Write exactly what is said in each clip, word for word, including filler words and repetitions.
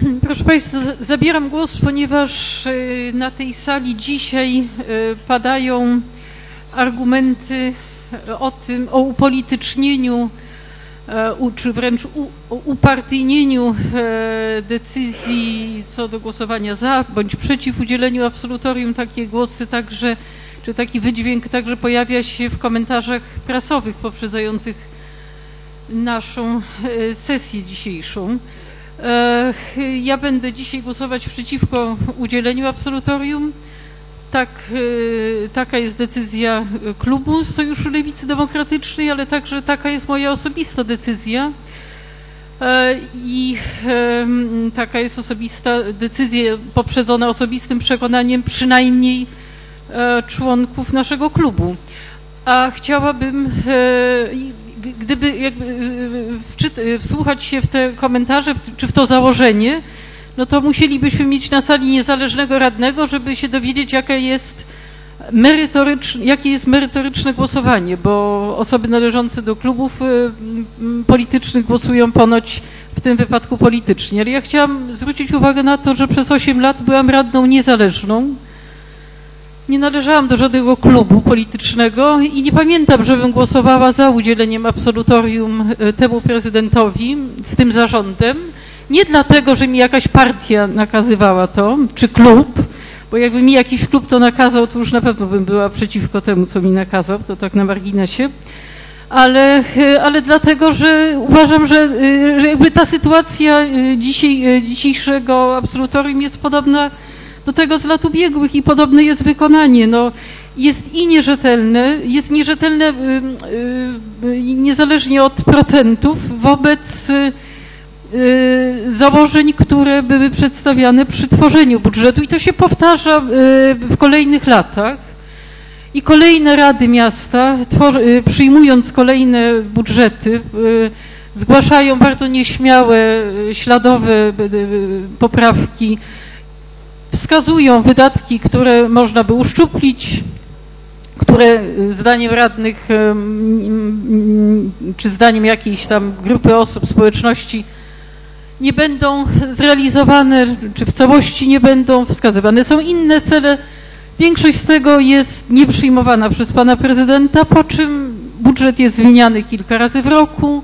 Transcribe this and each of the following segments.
Proszę Państwa, zabieram głos, ponieważ na tej sali dzisiaj padają argumenty o tym, o upolitycznieniu, czy wręcz upartyjnieniu decyzji co do głosowania za bądź przeciw udzieleniu absolutorium. Takie głosy także, czy taki wydźwięk także pojawia się w komentarzach prasowych poprzedzających naszą sesję dzisiejszą. Ja będę dzisiaj głosować przeciwko udzieleniu absolutorium. Tak, taka jest decyzja klubu Sojuszu Lewicy Demokratycznej, ale także taka jest moja osobista decyzja. I taka jest osobista decyzja poprzedzona osobistym przekonaniem przynajmniej członków naszego klubu. A chciałabym, gdyby jakby wsłuchać się w te komentarze, czy w to założenie, no to musielibyśmy mieć na sali niezależnego radnego, żeby się dowiedzieć, jaka jest merytoryczne, jakie jest merytoryczne głosowanie, bo osoby należące do klubów politycznych głosują ponoć w tym wypadku politycznie. Ale ja chciałam zwrócić uwagę na to, że przez osiem lat byłam radną niezależną. Nie należałam do żadnego klubu politycznego i nie pamiętam, żebym głosowała za udzieleniem absolutorium temu prezydentowi z tym zarządem. Nie dlatego, że mi jakaś partia nakazywała to, czy klub, bo jakby mi jakiś klub to nakazał, to już na pewno bym była przeciwko temu, co mi nakazał, to tak na marginesie, ale, ale dlatego, że uważam, że, że jakby ta sytuacja dzisiaj, dzisiejszego absolutorium jest podobna do tego z lat ubiegłych i podobne jest wykonanie. No, jest i nierzetelne, jest nierzetelne niezależnie od procentów wobec założeń, które były przedstawiane przy tworzeniu budżetu i to się powtarza w kolejnych latach. I kolejne rady miasta, przyjmując kolejne budżety, zgłaszają bardzo nieśmiałe, śladowe poprawki, wskazują wydatki, które można by uszczuplić, które zdaniem radnych, czy zdaniem jakiejś tam grupy osób, społeczności nie będą zrealizowane, czy w całości nie będą wskazywane. Są inne cele. Większość z tego jest nieprzyjmowana przez pana prezydenta, po czym budżet jest zmieniany kilka razy w roku.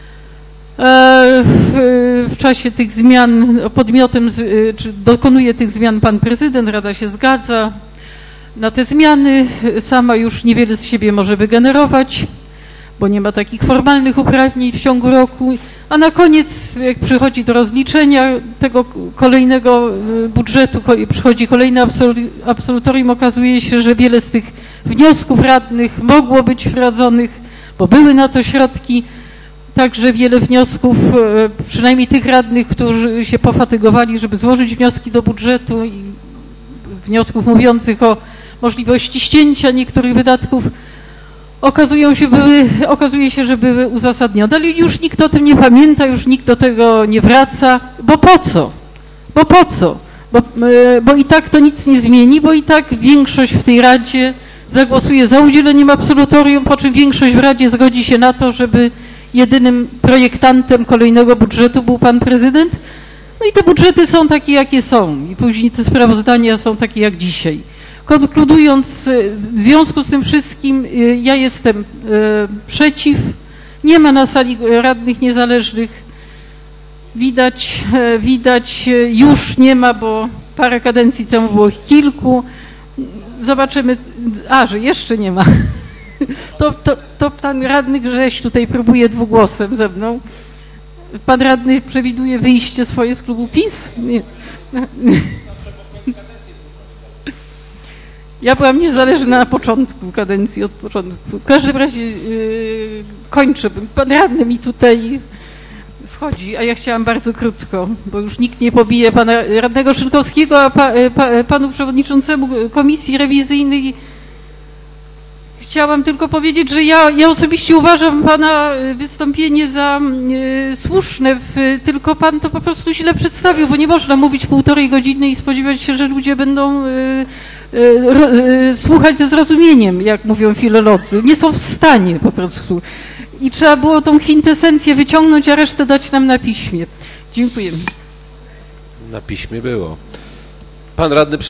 W, w czasie tych zmian podmiotem, czy dokonuje tych zmian pan prezydent, Rada się zgadza na te zmiany. Sama już niewiele z siebie może wygenerować, bo nie ma takich formalnych uprawnień w ciągu roku. A na koniec, jak przychodzi do rozliczenia tego kolejnego budżetu, przychodzi kolejne absolutorium, okazuje się, że wiele z tych wniosków radnych mogło być wprowadzonych, bo były na to środki. Także wiele wniosków, przynajmniej tych radnych, którzy się pofatygowali, żeby złożyć wnioski do budżetu i wniosków mówiących o możliwości ścięcia niektórych wydatków, okazują się, były, okazuje się, że były uzasadnione. Ale już nikt o tym nie pamięta, już nikt do tego nie wraca, bo po co? Bo po co? Bo, bo i tak to nic nie zmieni, bo i tak większość w tej Radzie zagłosuje za udzieleniem absolutorium, po czym większość w Radzie zgodzi się na to, żeby jedynym projektantem kolejnego budżetu był pan prezydent. No i te budżety są takie, jakie są. I później te sprawozdania są takie, jak dzisiaj. Konkludując, w związku z tym wszystkim ja jestem przeciw. Nie ma na sali radnych niezależnych. Widać, widać, już nie ma, bo parę kadencji temu było ich kilku. Zobaczymy. A, że jeszcze nie ma. To, to, to pan radny Grześ tutaj próbuje dwugłosem ze mną. Pan radny przewiduje wyjście swoje z klubu PiS? Nie. Ja byłam niezależna na początku kadencji, od początku. W każdym razie yy, kończę. Pan radny mi tutaj wchodzi, a ja chciałam bardzo krótko, bo już nikt nie pobije pana radnego Szynkowskiego, a pa, pa, panu przewodniczącemu Komisji Rewizyjnej chciałam tylko powiedzieć, że ja, ja osobiście uważam pana wystąpienie za y, słuszne, w, tylko pan to po prostu źle przedstawił, bo nie można mówić półtorej godziny i spodziewać się, że ludzie będą y, y, y, słuchać ze zrozumieniem, jak mówią filolodzy. Nie są w stanie po prostu. I trzeba było tą kwintesencję wyciągnąć, a resztę dać nam na piśmie. Dziękuję. Na piśmie było. Pan radny